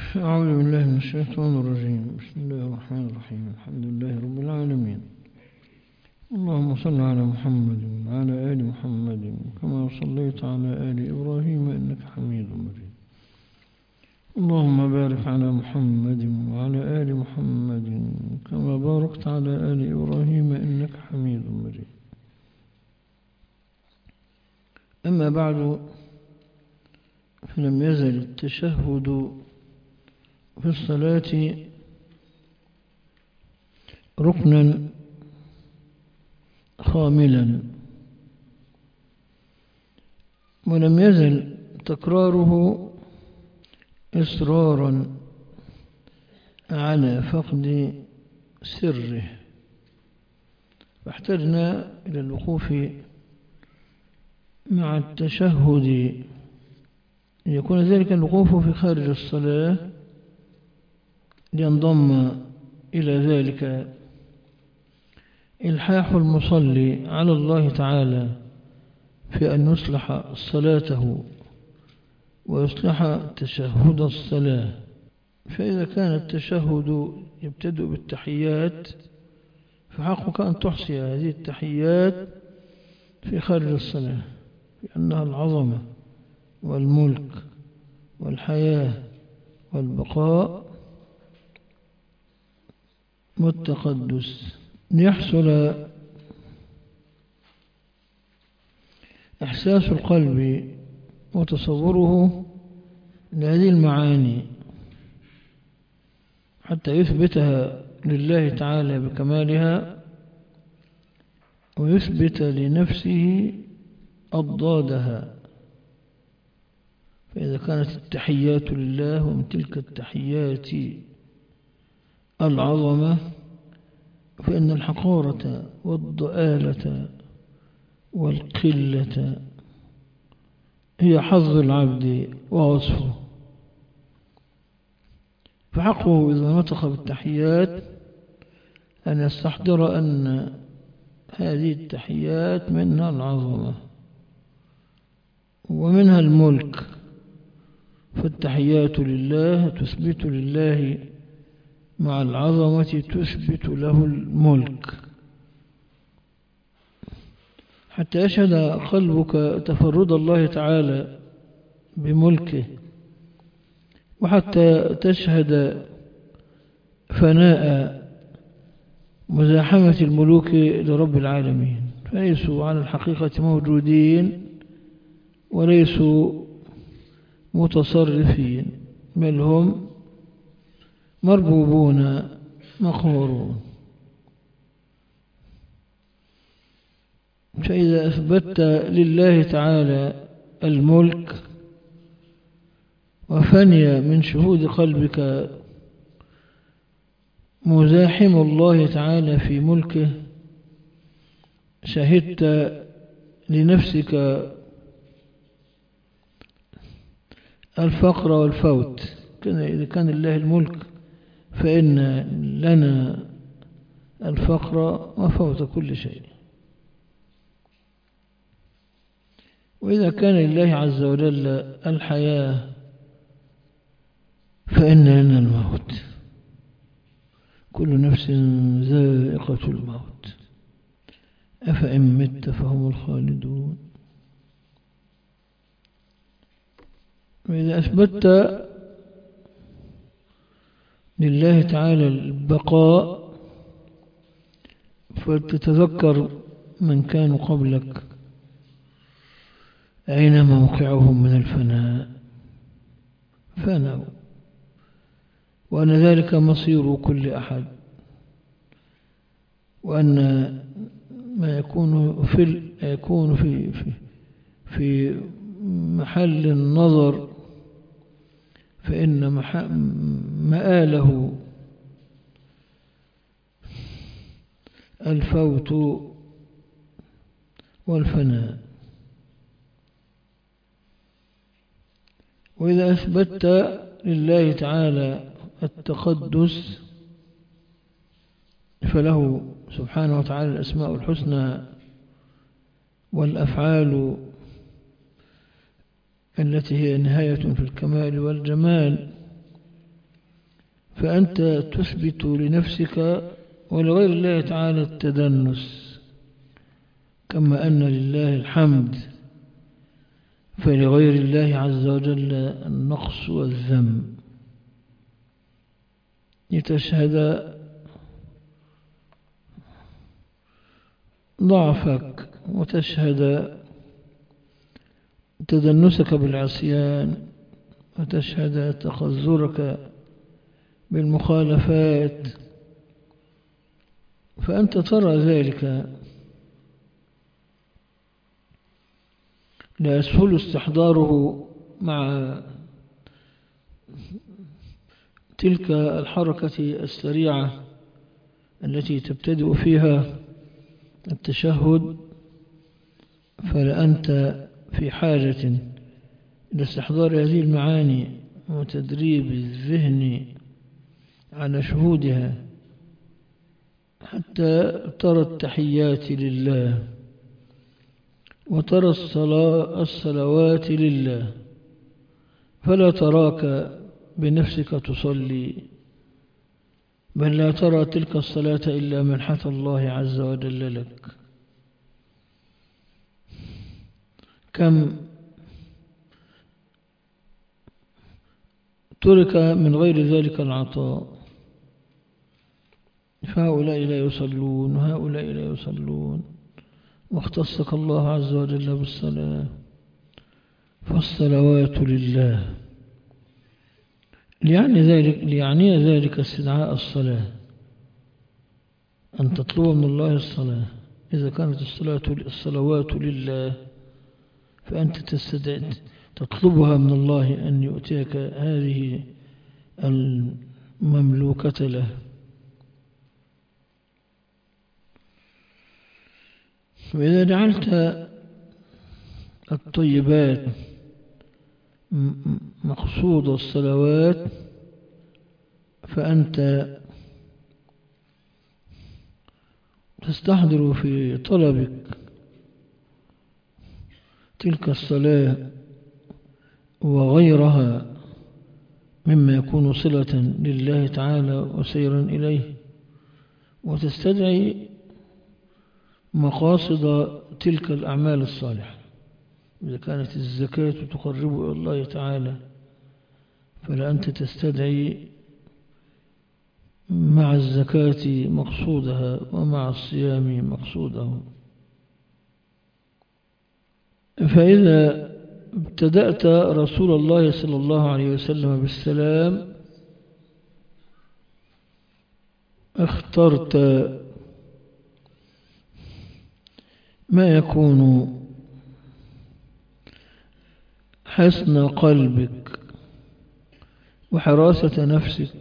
أعوذ بالله من الشيطان الرجيم. بسم الله الرحمن الرحيم. الحمد لله رب العالمين. اللهم صل على محمد وعلى آل محمد كما صليت على آل إبراهيم إنك حميد مجيد. اللهم بارك على محمد وعلى آل محمد كما باركت على آل إبراهيم إنك حميد مجيد. أما بعد، فلم يزل التشهد في الصلاة ركنا خاملا، ولم يزل تكراره إصرارا على فقد سره، فاحتجنا إلى الوقوف مع التشهد يكون ذلك الوقوف في خارج الصلاة، لينضم إلى ذلك إلحاح المصلي على الله تعالى في أن يصلح صلاته ويصلح تشهد الصلاة. فإذا كان التشهد يبتدئ بالتحيات، فحقك أن تحصي هذه التحيات في خارج الصلاة، لأنها العظمة والملك والحياة والبقاء والتقدس، ليحصل إحساس القلب وتصوره لهذه المعاني حتى يثبتها لله تعالى بكمالها، ويثبت لنفسه أضدادها. فإذا كانت التحيات لله، ومن تلك التحيات العظمة، فإن الحقارة والضآلة والقلة هي حظ العبد ووصفه. فحقه إذا نطق بالتحيات أن يستحضر أن هذه التحيات منها العظمة ومنها الملك، فالتحيات لله تثبت لله مع العظمة تثبت له الملك، حتى يشهد قلبك تفرد الله تعالى بملكه، وحتى تشهد فناء مزاحمة الملوك لرب العالمين، فليسوا على الحقيقة موجودين وليسوا متصرفين، بل هم مربوبون مقهورون. فإذا أثبت لله تعالى الملك وفني من شهود قلبك مزاحم الله تعالى في ملكه، شهدت لنفسك الفقر والفوت. إذا كان لله الملك فإن لنا الفقر وفوت كل شيء، وإذا كان لله عز وجل الحياة فإن لنا الموت. كل نفس ذائقة الموت، أفإن مت فهم الخالدون. وإذا أثبت لله تعالى البقاء، فتتذكر من كانوا قبلك أين موقعهم من الفناء، فنوا، وأن ذلك مصير كل أحد، وأن ما يكون في محل النظر فإن مآله الفوت والفناء. وإذا أثبت لله تعالى التقدس، فله سبحانه وتعالى الأسماء الحسنى والأفعال التي هي نهاية في الكمال والجمال، فأنت تثبت لنفسك ولغير الله تعالى التدنس، كما أن لله الحمد، فلغير الله عز وجل النقص والذم. لتشهد ضعفك وتشهد تدنسك بالعصيان وتشهد تخذرك بالمخالفات، فأنت ترى ذلك. لا يسهل استحضاره مع تلك الحركة السريعة التي تبتدئ فيها التشهد، فلأنت في حاجة إلى استحضار هذه المعاني وتدريب الذهن على شهودها حتى ترى التحيات لله وترى الصلوات لله، فلا تراك بنفسك تصلي، بل لا ترى تلك الصلاة إلا منحة الله عز وجل لك. كم ترك من غير ذلك العطاء، فهؤلاء لا يصلون وهؤلاء لا يصلون، واختصك الله عز وجل بالصلاة، فالصلوات لله. ليعني ذلك استدعاء الصلاة، أن تطلب من الله الصلاة. إذا كانت الصلوات لله فأنت تطلبها من الله أن يؤتيك هذه المملوكة له. وإذا جعلت الطيبات مقصود الصلوات فأنت تستحضر في طلبك تلك الصلاة وغيرها مما يكون صلة لله تعالى وسيرا إليه، وتستدعي مقاصد تلك الأعمال الصالحة. إذا كانت الزكاة تقرب إلى الله تعالى فلأنت تستدعي مع الزكاة مقصودها ومع الصيام مقصوده. فإذا ابتدأت رسول الله صلى الله عليه وسلم بالسلام اخترت ما يكون حسن قلبك وحراسة نفسك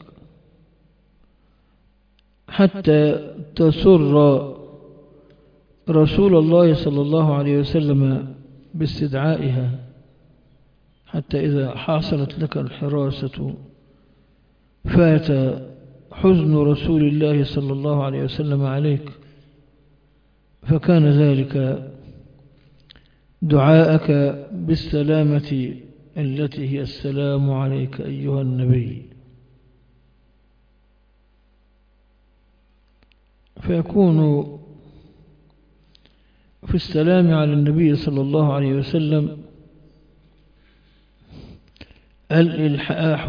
حتى تسر رسول الله صلى الله عليه وسلم باستدعائها، حتى إذا حصلت لك الحراسة فات حزن رسول الله صلى الله عليه وسلم عليك، فكان ذلك دعاءك بالسلامة التي هي السلام عليك أيها النبي. فيكون في السلام على النبي صلى الله عليه وسلم الإلحاح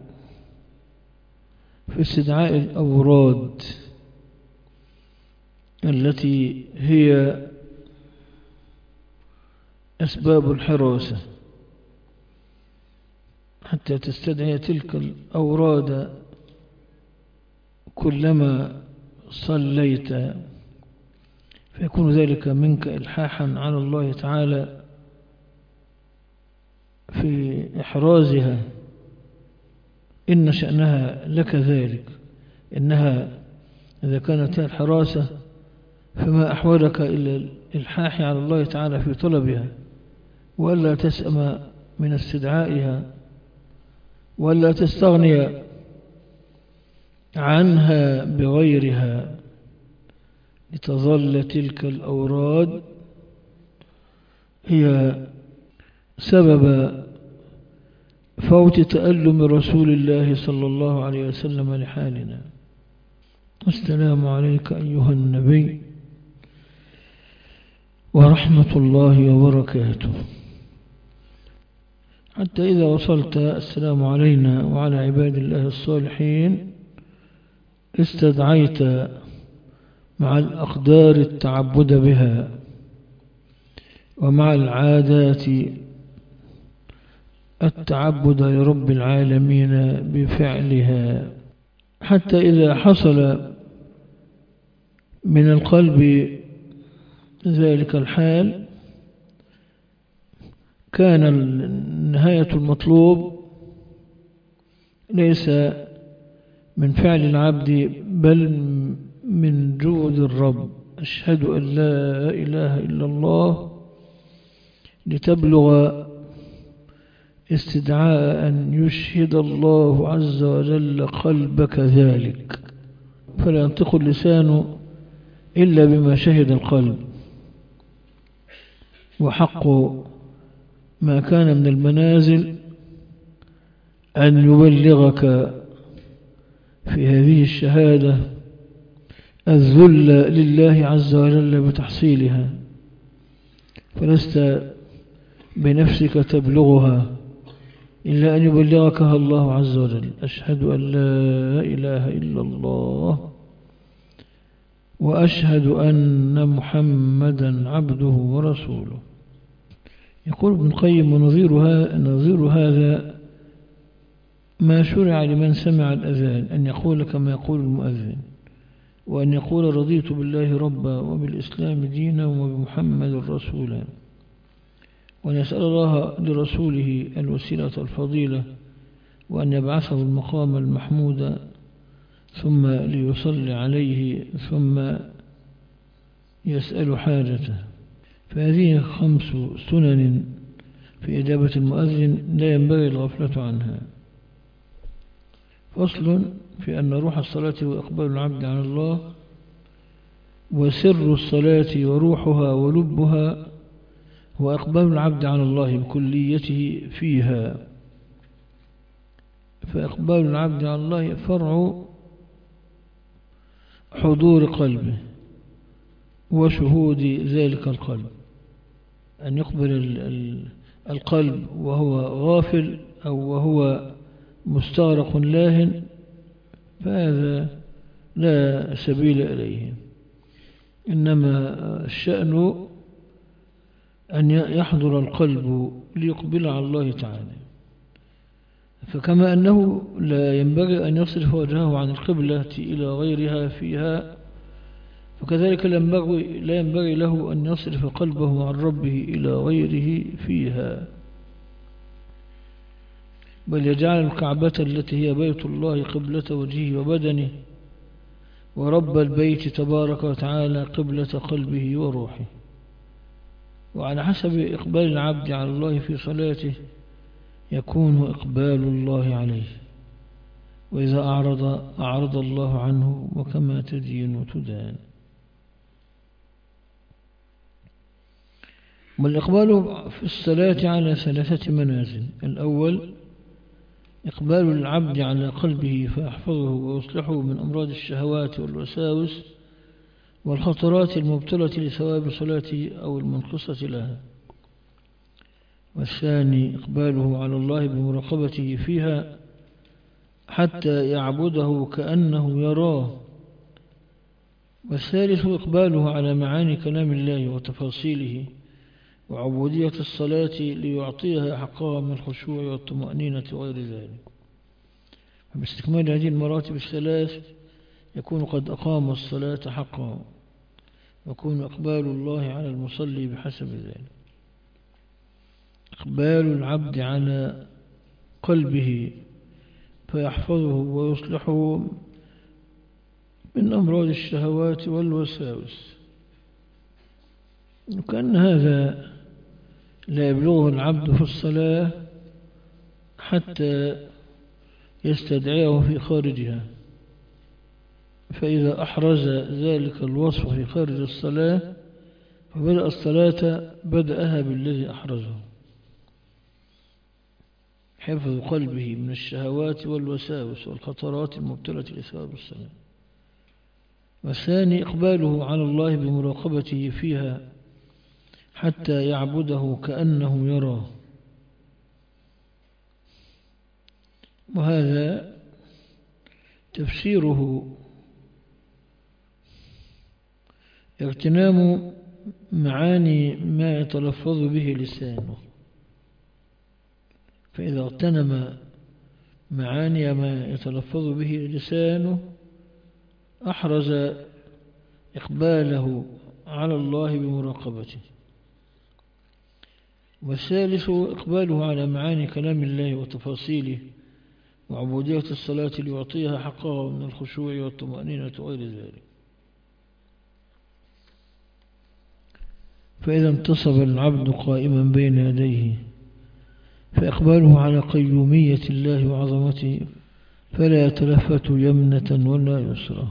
في استدعاء الأوراد التي هي أسباب الحراسة، حتى تستدعي تلك الأوراد كلما صليت، فيكون ذلك منك إلحاحا على الله تعالى في إحرازها، إن شأنها لك ذلك. إنها إذا كانت الحراسة فما أحوجك إلا الإلحاح على الله تعالى في طلبها، وألا تسأم من استدعائها، وألا تستغني عنها بغيرها، لتظل تلك الأوراد هي سبب فوت تألم رسول الله صلى الله عليه وسلم لحالنا. السلام عليك أيها النبي ورحمة الله وبركاته. حتى إذا وصلت السلام علينا وعلى عباد الله الصالحين استدعيت مع الأقدار التعبد بها ومع العادات التعبد لرب العالمين بفعلها، حتى إذا حصل من القلب ذلك الحال كان نهاية المطلوب ليس من فعل العبد بل من جود الرب. أشهد أن لا إله إلا الله لتبلغ استدعاء أن يشهد الله عز وجل قلبك ذلك، فلا ينطق اللسان إلا بما شهد القلب. وحق ما كان من المنازل أن يبلغك في هذه الشهادة الذل لله عز وجل بتحصيلها، فلست بنفسك تبلغها إلا أن يبلغكها الله عز وجل. أشهد أن لا إله إلا الله وأشهد أن محمدا عبده ورسوله. يقول ابن القيم: ونظير هذا ما شرع لمن سمع الأذان أن يقول كما يقول المؤذن، وأن يقول: رضيت بالله ربا وبالإسلام دينا وبمحمد رسولا، وأن يسأل الله لرسوله الوسيلة الفضيلة، وأن يبعثه المقام المحمود، ثم ليصلي عليه، ثم يسأل حاجته. فهذه 5 سنن في إجابة المؤذن لا ينبغي الغفلة عنها. فصل في أن روح الصلاة هو إقبال العبد على الله، وسر الصلاة وروحها ولبها هو إقبال العبد على الله بكليته فيها. فإقبال العبد على الله فرع حضور قلبه وشهود ذلك القلب. أن يقبل القلب وهو غافل أو وهو مستغرق لاهن فهذا لا سبيل إليه، إنما الشأن أن يحضر القلب ليقبل على الله تعالى. فكما أنه لا ينبغي أن يصرف وجهه عن القبلة إلى غيرها فيها، وكذلك لا ينبغي له أن يصرف قلبه عن ربه إلى غيره فيها، بل يجعل الكعبة التي هي بيت الله قبلة وجهه وبدنه، ورب البيت تبارك وتعالى قبلة قلبه وروحه. وعلى حسب إقبال العبد على الله في صلاته يكون إقبال الله عليه، وإذا أعرض الله عنه، وكما تدين تدان. والإقبال في الصلاة على 3 منازل: الأول إقبال العبد على قلبه فيحفظه ويصلحه من أمراض الشهوات والوساوس والخطرات المبطلة لثواب صلاته أو المنقصة لها. والثاني إقباله على الله بمراقبته فيها حتى يعبده كأنه يراه. والثالث إقباله على معاني كلام الله وتفاصيله وعبودية الصلاة ليعطيها حقها من الخشوع والطمأنينة وغير ذلك. باستكمال هذه المراتب ال3 يكون قد أقام الصلاة حقها، ويكون إقبال الله على المصلي بحسب ذلك. إقبال العبد على قلبه فيحفظه ويصلحه من أمراض الشهوات والوساوس، وكأن هذا لا يبلغه العبد في الصلاة حتى يستدعيه في خارجها، فإذا أحرز ذلك الوصف في خارج الصلاة فبدأ الصلاة بدأها بالذي أحرزه. حفظ قلبه من الشهوات والوساوس والخطرات المبتلة لثواب السلام. والثاني إقباله على الله بمراقبته فيها حتى يعبده كأنه يراه، وهذا تفسيره اغتنام معاني ما يتلفظ به لسانه، فإذا اغتنم معاني ما يتلفظ به لسانه أحرز إقباله على الله بمراقبته. والثالث إقباله على معاني كلام الله وتفاصيله وعبودية الصلاة ليعطيها حقها من الخشوع والطمأنينة وغير ذلك. فإذا انتصب العبد قائما بين يديه فإقباله على قيومية الله وعظمته فلا يتلفت يمنة ولا يسرى.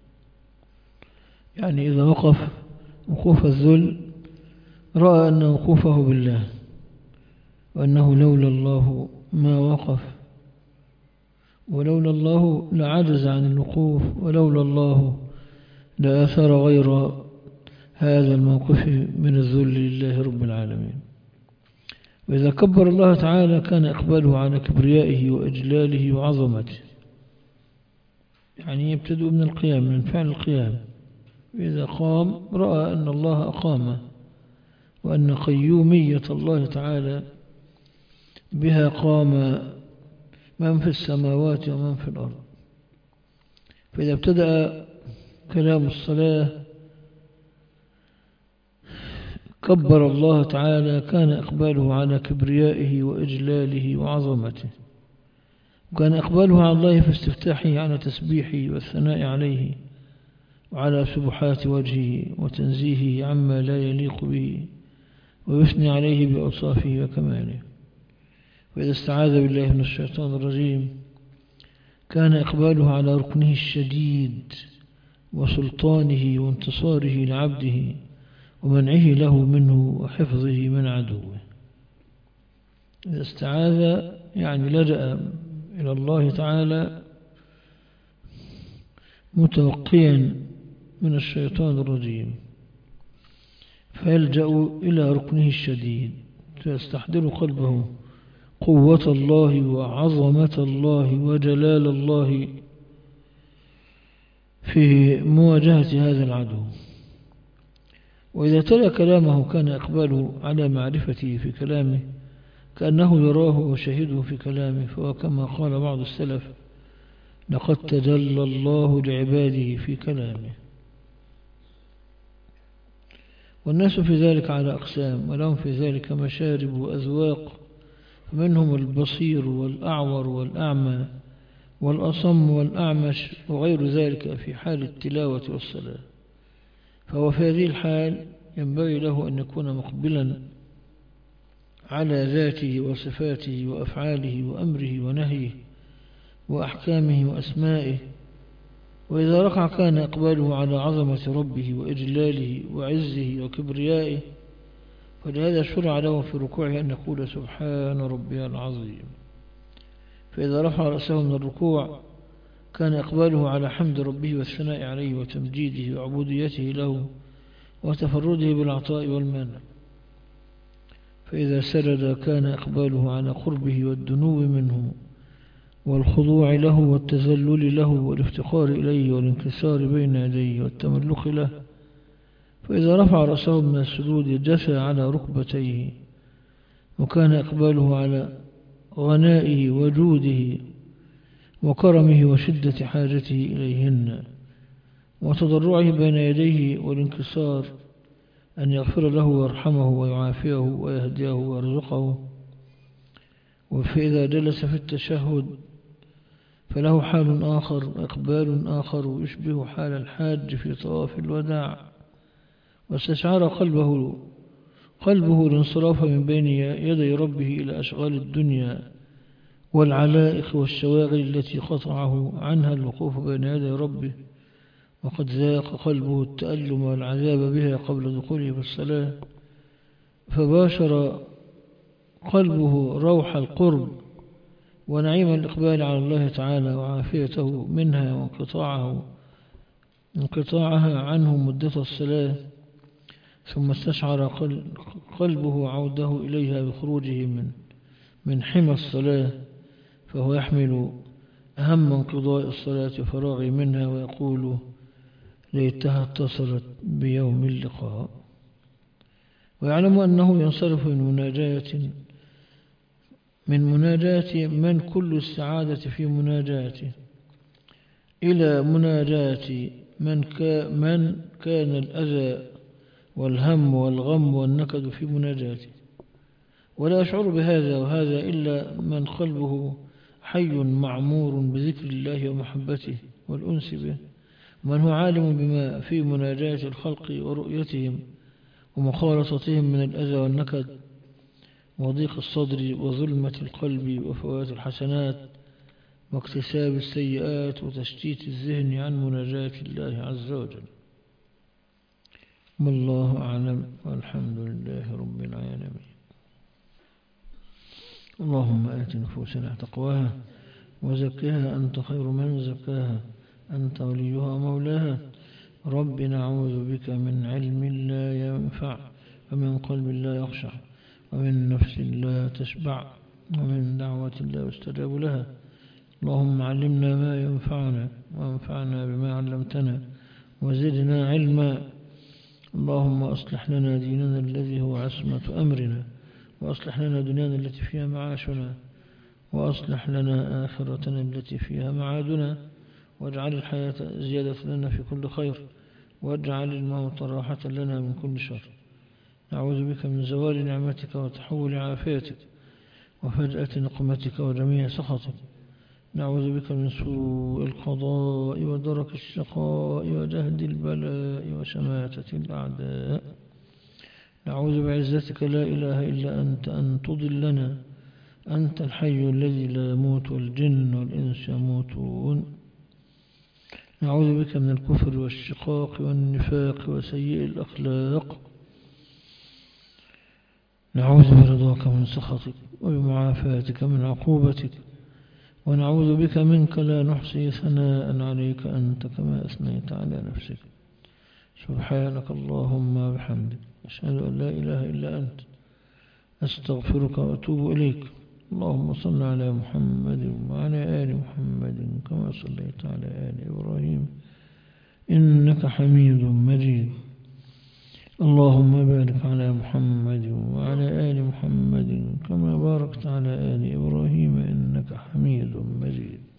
يعني إذا وقف وقوف الذل رأى أن وقوفه بالله، وأنه لولا الله ما وقف، ولولا الله لعجز عن الوقوف، ولولا الله لآثر غير هذا الموقف من الذل لله رب العالمين. وإذا كبر الله تعالى كان إقباله على كبريائه وإجلاله وعظمته، يعني يبتدئ من القيام، من فعل القيام. إذا قام رأى أن الله أقامه، وأن قيومية الله تعالى بها قام من في السماوات ومن في الأرض. فإذا ابتدأ كلام الصلاة كبر الله تعالى كان إقباله على كبريائه وإجلاله وعظمته، وكان إقباله على الله في استفتاحه على تسبيحه والثناء عليه وعلى سبحات وجهه وتنزيهه عما لا يليق به ويثني عليه بأوصافه وكماله. وإذا استعاذ بالله من الشيطان الرجيم كان إقباله على ركنه الشديد وسلطانه وانتصاره لعبده ومنعه له منه وحفظه من عدوه. إذا استعاذ يعني لجأ إلى الله تعالى متوقيا من الشيطان الرجيم، فيلجأ إلى ركنه الشديد، فيستحضر قلبه قوة الله وعظمة الله وجلال الله في مواجهة هذا العدو. وإذا تلا كلامه كان إقباله على معرفته في كلامه كأنه يراه وشهده في كلامه، فكما قال بعض السلف لقد تجلى الله لعباده في كلامه. والناس في ذلك على أقسام، ولهم في ذلك مشارب وأذواق، منهم البصير والأعور والأعمى والأصم والأعمش وغير ذلك في حال التلاوة والصلاة. فهو في هذه الحال ينبغي له أن يكون مقبلا على ذاته وصفاته وأفعاله وأمره ونهيه وأحكامه وأسمائه. وإذا ركع كان إقباله على عظمة ربه وإجلاله وعزه وكبريائه، ولهذا شرع له في ركوعه أن يقول سبحان ربي العظيم. فإذا رفع رأسه من الركوع كان إقباله على حمد ربه والثناء عليه وتمجيده وعبوديته له وتفرده بالعطاء والمنع. فإذا سجد كان إقباله على قربه والدنو منه والخضوع له والتذلل له والافتقار إليه والانكسار بين يديه والتملق له. فإذا رفع رأسه من السجود جثى على ركبتيه، وكان إقباله على غنائه وجوده وكرمه وشدة حاجته إليهن وتضرعه بين يديه والانكسار أن يغفر له ويرحمه ويعافيه ويهديه ويرزقه. فإذا جلس في التشهد فله حال آخر وإقبال آخر يشبه حال الحاج في طواف الوداع، واستشعر قلبه الانصراف من بين يدي ربه إلى أشغال الدنيا والعلائق والشواغل التي قطعه عنها الوقوف بين يدي ربه، وقد ذاق قلبه التألم والعذاب بها قبل دخوله في الصلاة، فباشر قلبه روح القرب ونعيم الإقبال على الله تعالى وعافيته منها وانقطاعها عنه مدة الصلاة، ثم استشعر قلبه عوده إليها بخروجه من حمى الصلاة، فهو يحمل أهم انقضاء الصلاة وفراغه منها ويقول ليتها اتصلت بيوم اللقاء. ويعلم أنه ينصرف من مناجاة من كل السعادة في مناجاته إلى مناجاة من كان الأذى والهم والغم والنكد في مناجاته، ولا يشعر بهذا وهذا إلا من قلبه حي معمور بذكر الله ومحبته والأنس به، من هو عالم بما في مناجاة الخلق ورؤيتهم ومخالطتهم من الأذى والنكد وضيق الصدر وظلمة القلب وفوات الحسنات واكتساب السيئات وتشتيت الذهن عن مناجاة الله عز وجل. والله أعلم، والحمد لله رب العالمين. اللهم آت نفوسنا تقواها وزكها أنت خير من زكاها، أنت وليها ومولاها. رب نعوذ بك من علم لا ينفع، ومن قلب لا يخشع، ومن نفس لا تشبع، ومن دعوة لا يستجاب لها. اللهم علمنا ما ينفعنا وانفعنا بما علمتنا وزدنا علما. اللهم أصلح لنا ديننا الذي هو عصمة أمرنا، وأصلح لنا دنيانا التي فيها معاشنا، وأصلح لنا آخرتنا التي فيها معادنا، واجعل الحياة زيادة لنا في كل خير، واجعل الموت راحة لنا من كل شر. نعوذ بك من زوال نعمتك وتحول عافيتك وفجأة نقمتك وجميع سخطك. نعوذ بك من سوء القضاء ودرك الشقاء وجهد البلاء وشماتة الأعداء. نعوذ بعزتك لا إله إلا أنت أن تضلنا، أنت الحي الذي لا يموت والجن والإنس يموتون. نعوذ بك من الكفر والشقاق والنفاق وسيء الأخلاق. نعوذ برضاك من سخطك وبمعافاتك من عقوبتك. ونعوذ بك منك لا نحصي ثناء عليك أنت كما أثنيت على نفسك. سبحانك اللهم وبحمدك، أشهد أن لا إله إلا أنت، أستغفرك وأتوب إليك. اللهم صل على محمد وعلى آل محمد كما صليت على آل إبراهيم إنك حميد مجيد. اللهم بارك على محمد وعلى آل محمد كما باركت على آل إبراهيم إنك حميد مجيد.